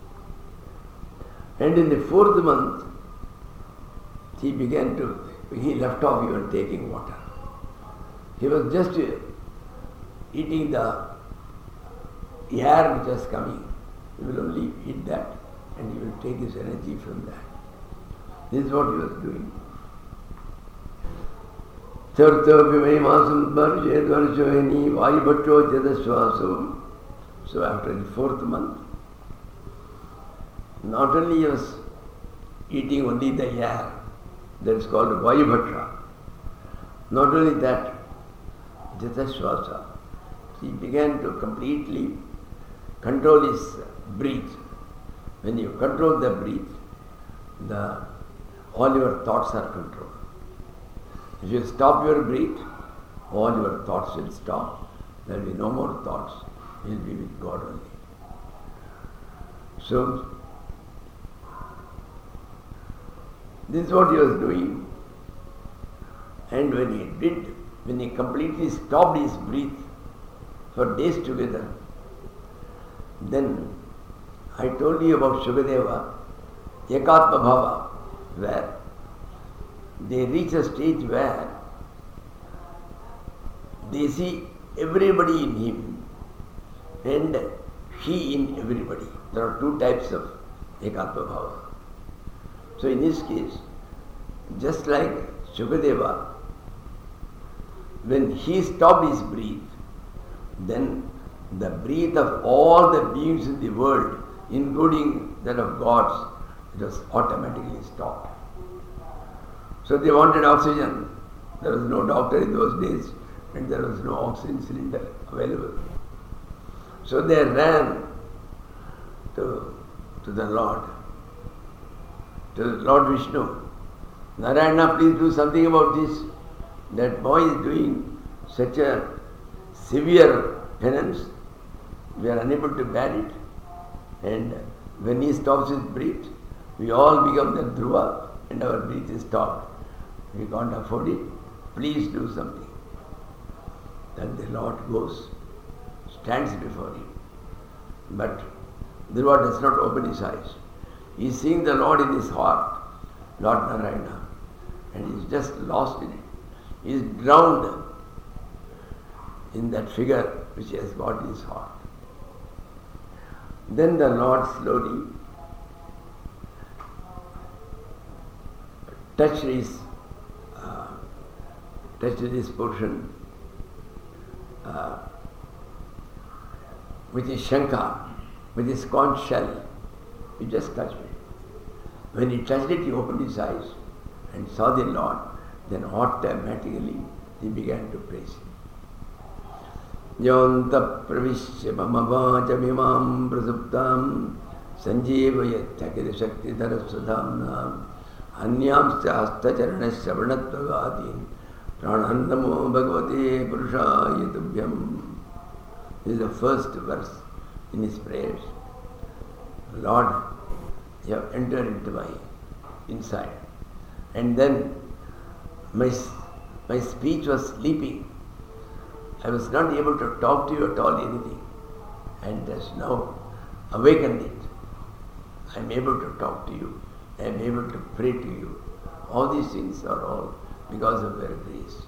And in the 4th month, he left off even taking water. He was just eating the air which was coming. He will only eat that and he will take his energy from that. This is what he was doing. So after the 4th month, not only he was eating only the air, that is called Vayubhatra. Not only that, Jataswasa, he began to completely control his breath. When you control the breath, all your thoughts are controlled. If you stop your breath, all your thoughts will stop. There will be no more thoughts. You will be with God only. So, this is what he was doing. And when he completely stopped his breath for days together, then I told you about Shukadeva, Ekatma Bhava, where they reach a stage where they see everybody in him and he in everybody. There are 2 types of Ekatma Bhava. So in this case, just like Shukadeva, when he stopped his breath, then the breath of all the beings in the world, including that of gods, it was automatically stopped. So they wanted oxygen. There was no doctor in those days and there was no oxygen cylinder available. So they ran to the Lord Vishnu. Narayana, please do something about this. That boy is doing such a severe penance, we are unable to bear it. And when he stops his breath, we all become the Dhruva and our breath is stopped. We can't afford it. Please do something. Then the Lord goes, stands before him. But Dhruva does not open his eyes. He is seeing the Lord in his heart, Lord Narayana, and he is just lost in it. He is drowned in that figure which he has got in his heart. Then the Lord slowly touched this portion with his shankha, with his conch shell. He just touched it. When he touched it, he opened his eyes and saw the Lord. Then automatically he began to praise him. Yonta pravishya mama vacha mimam prasuptam sanjevayatthakiri shakti dharasudhamnam anyamsya hastacharana vagatin pranandamo bhagavate purushaya tubhyam. This is the first verse in his prayers. Lord, you have entered into my inside. And then my speech was sleeping. I was not able to talk to you at all anything. And just now awakened it. I am able to talk to you. I am able to pray to you. All these things are all because of your grace.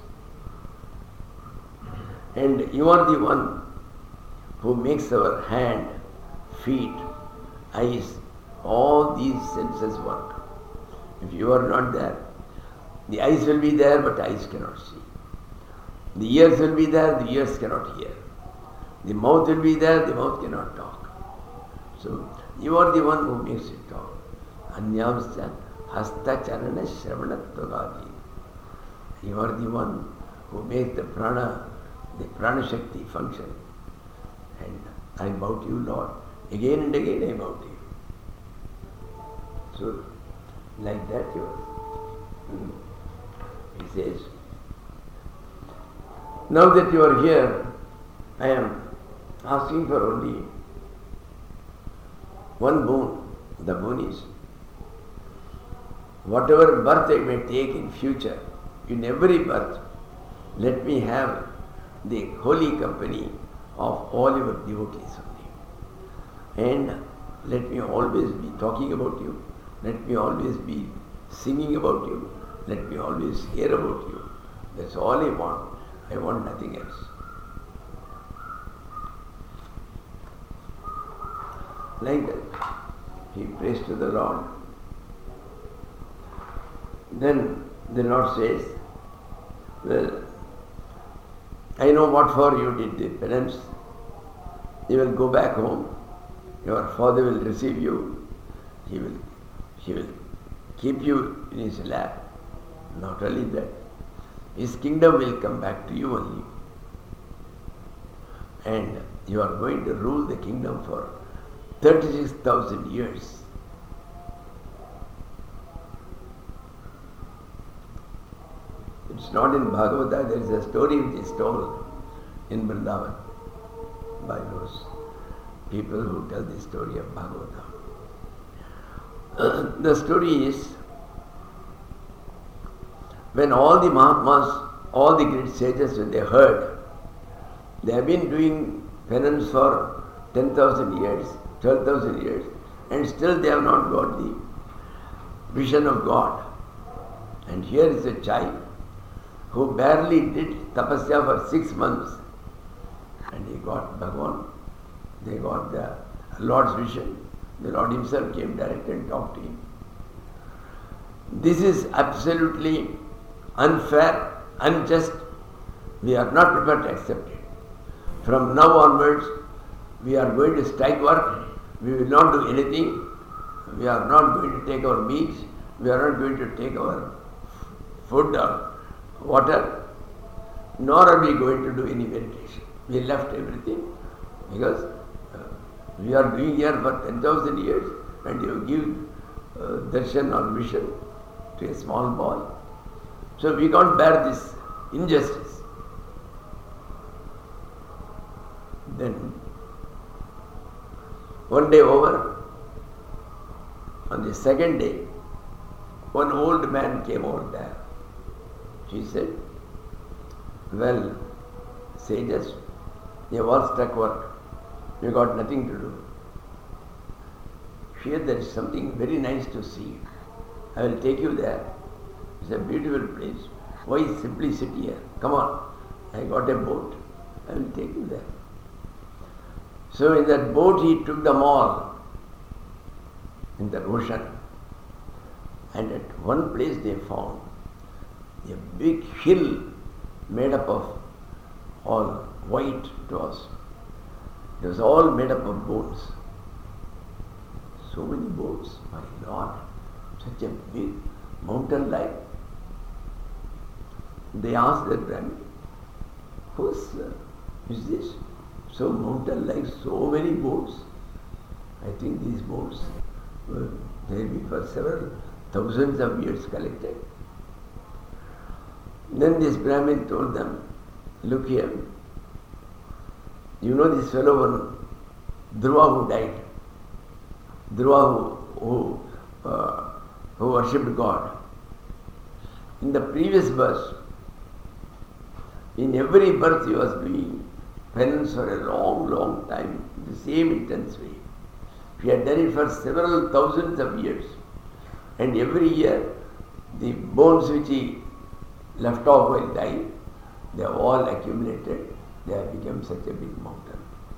And you are the one who makes our hand, feet, eyes, all these senses work. If you are not there, the eyes will be there, but eyes cannot see. The ears will be there, the ears cannot hear. The mouth will be there, the mouth cannot talk. So, you are the one who makes it talk. Anyamsya hasta charana shravanattvagadi. You are the one who makes the prana shakti function. And I bow to you, Lord. Again and again I bow to you. So, like that you are. He says, now that you are here, I am asking for only one boon. The boon is, whatever birth I may take in future, in every birth, let me have the holy company of all your devotees only. And let me always be talking about you. Let me always be singing about you. Let me always hear about you. That's all I want. I want nothing else. Like that, he prays to the Lord. Then the Lord says, well, I know what for you did the penance. You will go back home. Your father will receive you. He will keep you in his lap. Not only that, his kingdom will come back to you only. And you are going to rule the kingdom for 36,000 years. It's not in Bhagavata, there is a story which is told in Vrindavan by those people who tell the story of Bhagavata. The story is, when all the Mahatmas, all the great sages, when they heard, they have been doing penance for 10,000 years, 12,000 years, and still they have not got the vision of God. And here is a child who barely did tapasya for 6 months, and he got Bhagavan, they got the Lord's vision. The Lord himself came direct and talked to him. This is absolutely unfair, unjust. We are not prepared to accept it. From now onwards, we are going to strike work. We will not do anything. We are not going to take our meat. We are not going to take our food or water. Nor are we going to do any meditation. We left everything because we are doing here for 10,000 years, and you give darshan or vision to a small boy. So we can't bear this injustice. Then one day over, on the second day, one old man came over there. He said, well, sages, you have all struck work. You got nothing to do. Here there is something very nice to see. I will take you there. It's a beautiful place. Why simply sit here? Come on. I got a boat. I will take you there. So in that boat he took them all in the ocean. And at one place they found a big hill made up of all white toss. It was all made up of boats. So many boats, my Lord, such a big mountain like. They asked the Brahmin, whose is this? So mountain like, so many boats. I think these boats were there for several thousands of years collected. Then this Brahmin told them, look here, you know this fellow one, Dhruva who died, Dhruva who worshipped God. In the previous birth, in every birth he was doing penance for a long, long time, the same intense way. He had done it for several thousands of years. And every year the bones which he left off while dying, they have all accumulated, they have become such a big mountain.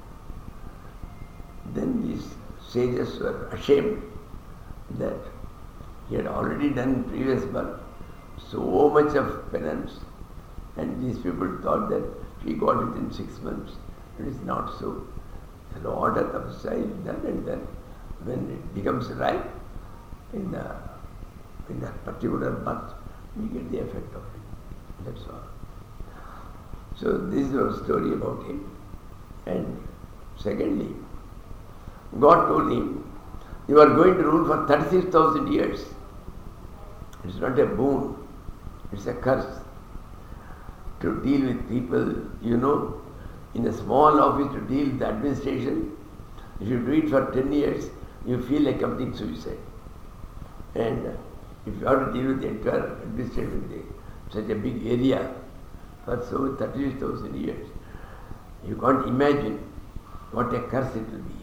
Then these sages were ashamed that he had already done in previous birth so much of penance, and these people thought that he got it in 6 months. It is not so. The order of tapasya is done, and then when it becomes ripe in that particular month, we get the effect of it. That's all. So this is a story about him. And secondly, God told him, you are going to rule for 36,000 years. It's not a boon, it's a curse. To deal with people, in a small office, to deal with the administration, if you do it for 10 years, you feel like committing suicide. And if you have to deal with the entire administration, such a big area, for so 36,000 years, you can't imagine what a curse it will be.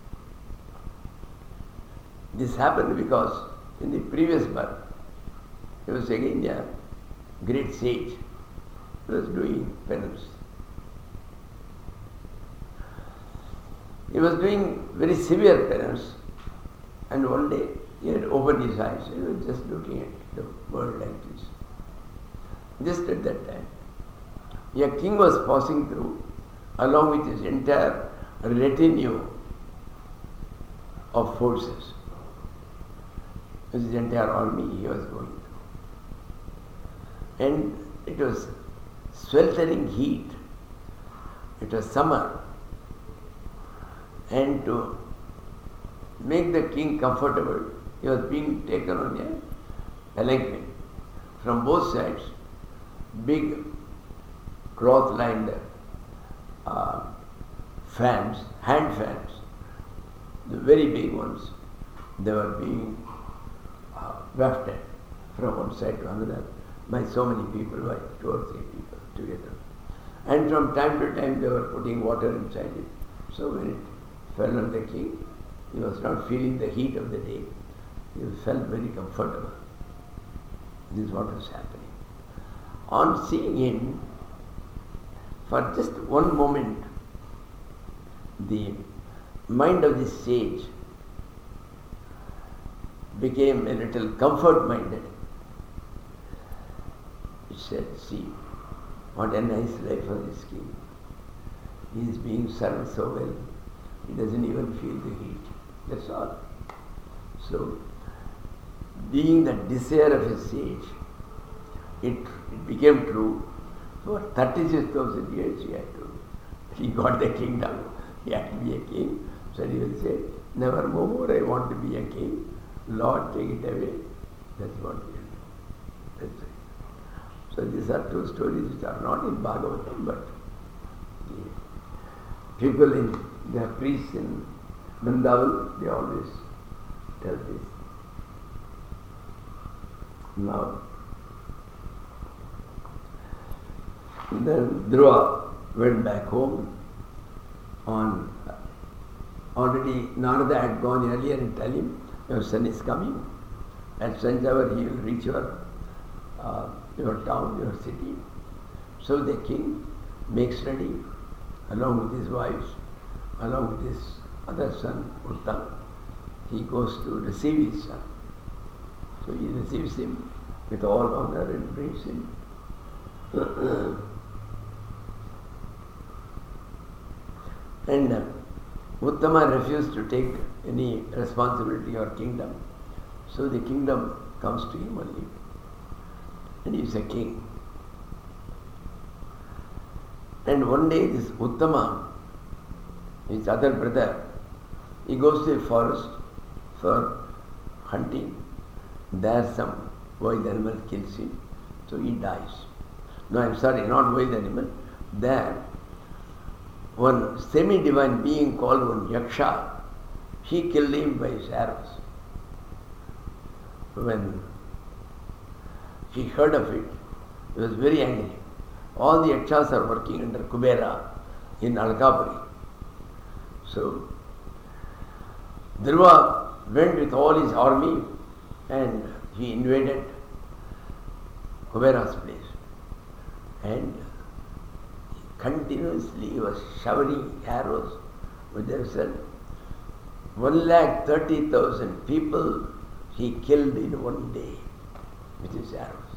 This happened because in the previous birth, he was again a great sage. He was doing penance. He was doing very severe penance, and one day he had opened his eyes. He was just looking at the world like this. Just at that time, a king was passing through along with his entire retinue of forces. His entire army he was going through. And it was sweltering heat. It was summer. And to make the king comfortable, he was being taken on a palanquin. From both sides, big cloth-lined fans, hand fans, the very big ones, they were being wafted from one side to another by so many people, by 2 or 3 people together. And from time to time they were putting water inside it. So when it fell on the king, he was not feeling the heat of the day. He felt very comfortable. This is what was happening. On seeing him, for just one moment, the mind of this sage became a little comfort-minded. He said, see, what a nice life for this king. He is being served so well, he doesn't even feel the heat. That's all. So, being the desire of a sage, it became true. For 36,000 years he got the kingdom. He had to be a king. So he will say, never more I want to be a king. Lord, take it away. That's what we do. That's it. So these are 2 stories which are not in Bhagavatam, but the people the priests in Vrindavan, they always tell this. Now, then Dhruva went back home. Already Narada had gone earlier and tell him, your son is coming. At such hour he will reach your town, your city. So the king makes ready, along with his wives, along with his other son, Uttam. He goes to receive his son. So he receives him with all honor and brings him. And Uttama refused to take any responsibility or kingdom. So the kingdom comes to him only. And he is a king. And one day this Uttama, his other brother, he goes to a forest for hunting. There some wild animal kills him. So he dies. No, I'm sorry, not wild animal. There, one semi-divine being called one Yaksha, he killed him by his arrows. When he heard of it, he was very angry. All the Yakshas are working under Kubera in Alakapuri. So, Dhruva went with all his army and he invaded Kubera's place. And continuously he was showering arrows with himself. 130,000 people he killed in one day with his arrows.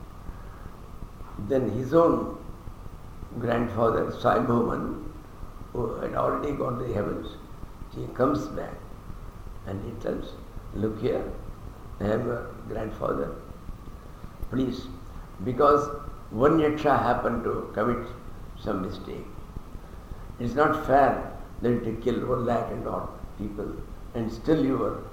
Then his own grandfather, Sai Bhuman, who had already gone to the heavens, he comes back and he tells, look here, I am your grandfather. Please, because one yaksha happened to commit some mistake. It is not fair that you kill 1 lakh and odd people and still your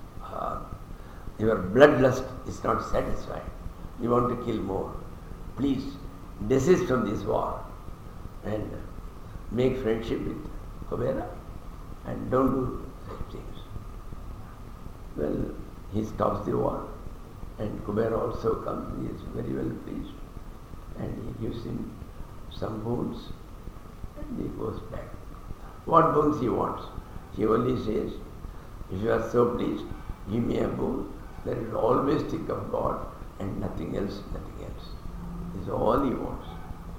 bloodlust is not satisfied. You want to kill more. Please desist from this war and make friendship with Kubera and don't do such things. Well, he stops the war and Kubera also comes. He is very well pleased and he gives him some boons and he goes back. What boons he wants? He only says, if you are so pleased, give me a boon that you will always think of God and nothing else, nothing else. This is all he wants.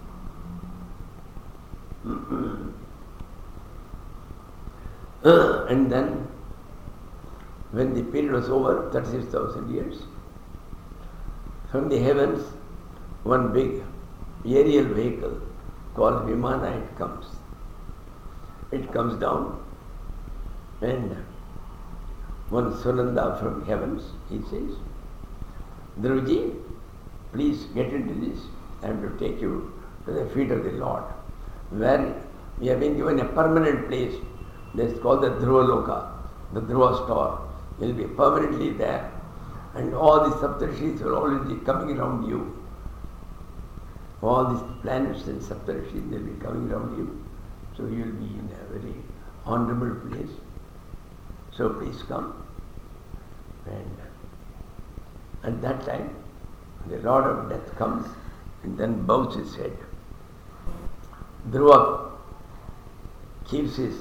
And then, when the period was over, 36,000 years, from the heavens, one big aerial vehicle called Vimana, it comes. It comes down and one Sunanda from heavens, he says, Dhruvaji, please get into this. I am to take you to the feet of the Lord, where we have been given a permanent place. This is called the Dhruva Loka, the Dhruva store. You will be permanently there, and all the Saptarshis will always be coming around you. All these planets and Saptarshis will be coming around you. So you will be in a very honorable place. So please come. And at that time, the Lord of Death comes and then bows his head. Dhruva keeps his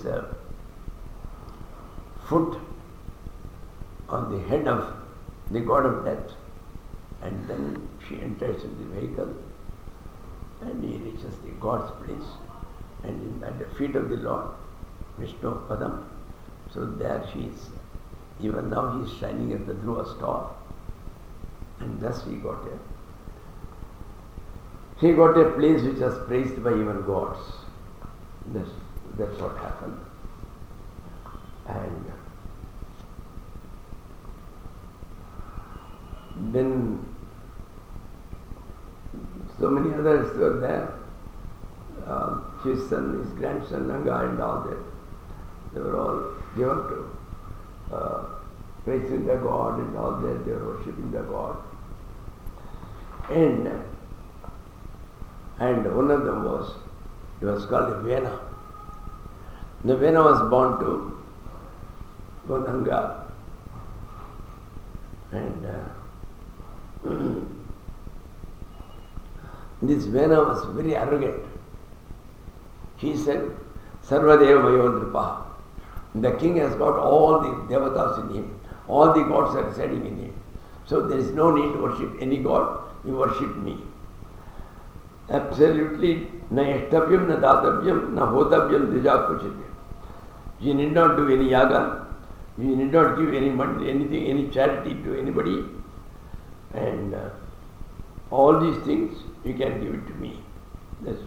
foot on the head of the God of Death, and then she enters in the vehicle and he reaches the God's place, and at the feet of the Lord, Vishnu Padam. So there she is. Even now he is shining as the Dhruva star, and thus he got a place which was praised by even gods. That's what happened. And then so many others were there. His son, his grandson, Nanga and all that. They were all given to praising the God and all that. They were worshipping the God. And one of them was called Vena. The Vena was born to Gonanga. And this Vena was very arrogant. He said, Sarvadeva Mayondripa. The king has got all the devatas in him. All the gods are residing in him. So there is no need to worship any god. You worship me. Absolutely, na yashtavyam, na datavyam, na hotavyam dija kuchite. You need not do any yaga. You need not give any money, anything, any charity to anybody. And all these things, you can give it to me. There's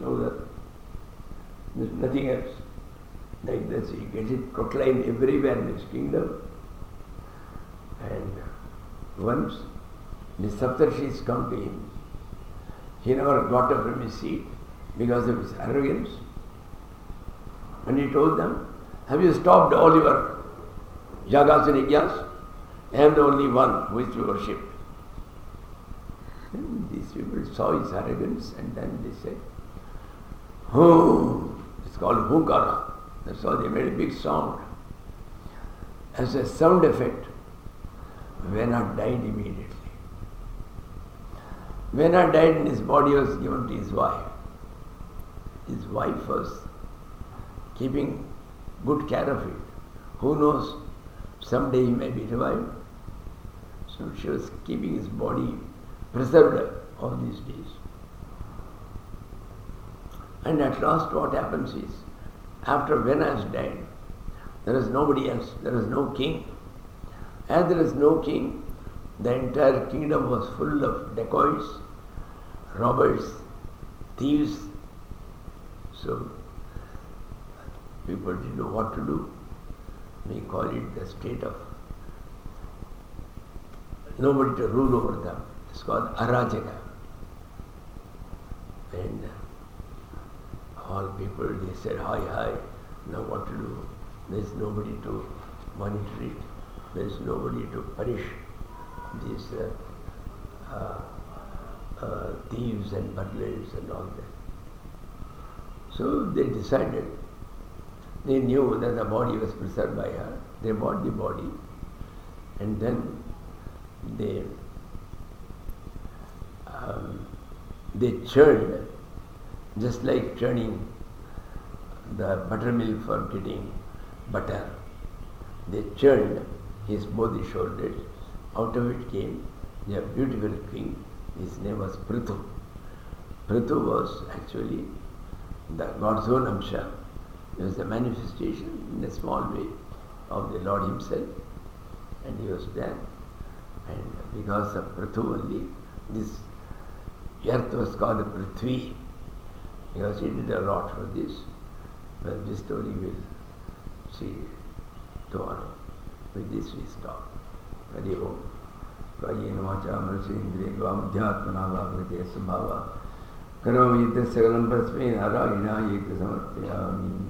nothing else. Like this, he gets it proclaimed everywhere in his kingdom. And once the Saptarshis come to him, he never got up from his seat because of his arrogance. And he told them, have you stopped all your yagas and yajnas? I am the only one who is to worship. And these people saw his arrogance and then they said, oh, it's called Hunkara. That's why they made a big sound. As a sound effect, Vena died immediately. Vena died and his body was given to his wife. His wife was keeping good care of it. Who knows, someday he may be revived. So she was keeping his body preserved all these days. And at last what happens is, after Venus died, there is nobody else, there is no king. As there is no king, the entire kingdom was full of dacoits, robbers, thieves. So people didn't know what to do. We call it the state of nobody to rule over them. It's called Arajaka. And all people, they said, hi, now what to do? There's nobody to monitor it. There's nobody to punish these thieves and burglars and all that. So they decided, they knew that the body was preserved by her. They bought the body and then they churned, just like churning the buttermilk for getting butter. They churned his both his shoulders. Out of it came a beautiful king. His name was Prithu. Prithu was actually the God's own Amsha. It was a manifestation in a small way of the Lord himself, and he was there. And because of Prithu only, this earth was called Prithvi, because he did a lot for this. But this story we'll see tomorrow. With this we stop. Hari Om. Kayena vacha manasendriya vamdhyatmana vavrite svabhava karomi yidya sagalam prasme narayana yidya samarpayami.